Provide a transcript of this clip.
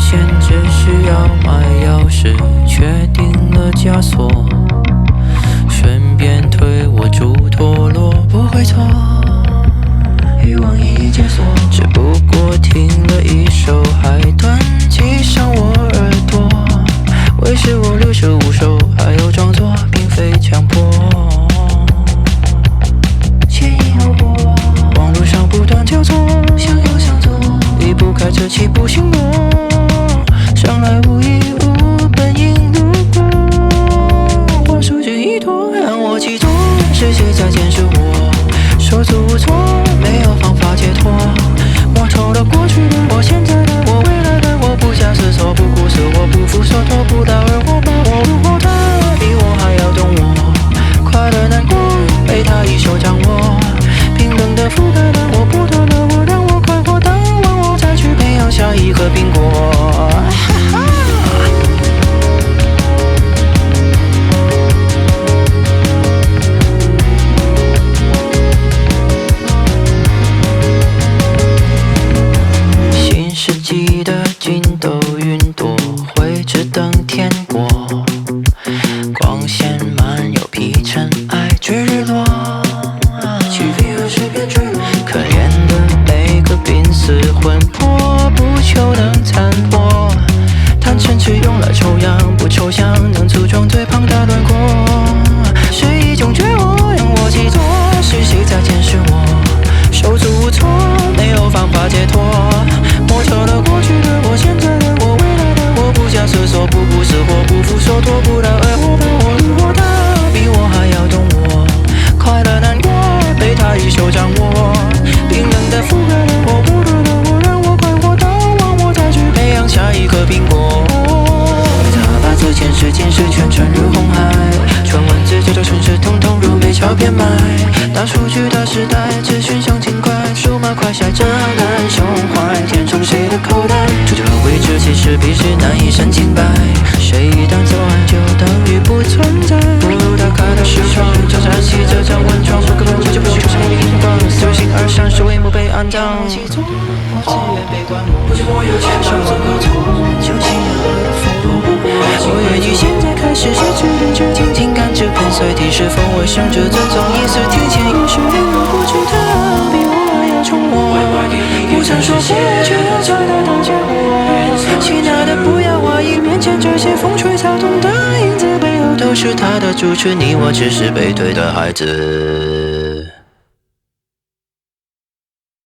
现只需要买钥匙，确定了枷锁，顺便推我出陀螺，不会错，欲望已解锁，只不过听了一首海豚击伤我耳朵，为是我65首，还有装作并非强迫，前因后果，网络上不断交错，想要向左，离不开这起步行动，生来无一物，本应路过，我数据一坨，让我记住是谁在监视我，手足无措，没有方法解脱，我抽了过去的我，现在的我，未来的我，不假思索，不顾死活，不负所托，不劳而获，把我如果他比我还要懂我，快乐难过被他一手掌握，平等的覆盖了我，剥夺了我，让我快活，当忘我再去培养下一颗苹果。新世纪的筋斗云朵绘制登天国，光线漫游披尘埃追日落，起飞和水边坠落，可怜的每个濒死魂魄，不求能残破，贪嗔痴用来抽样，不抽象能组装最庞大轮廓，是一种绝望让我记作，是谁在监视我，手足无措，没有方法解脱，我抽了过去的我，现在的我，未来的我，不假思索，不顾死活，不负所托，不劳而获，把我如果他比我还要懂我，快乐难过被他一手掌握，冰冷的覆盖了我，剥夺了我，让我快活，当忘我再去培养下一颗苹果。他把这件事情是全沉入红海，纯文字这条城市通通如没钞片买，大数据的时代，资讯向尽快，数码快筛这难胸怀，填充谁的口袋？这个位置其实必须难以申请白，谁一旦走暗就等于不存在。不如打开的视窗，就燃起这张文创，不可能就不是生命荧光，流星而闪，是为幕被安葬。我自愿被观摩，不仅我有钱，手足无措，就心而佛。我愿意现在开始写出点绝情情感，这跟随提示风我生着尊重，意思提前也许令我过去他比我还要宠我，不曾说过却要找到的结果，亲爱的不要怀疑，面前这些风吹草动的影子背后都是他的主持，你我只是被对的孩子。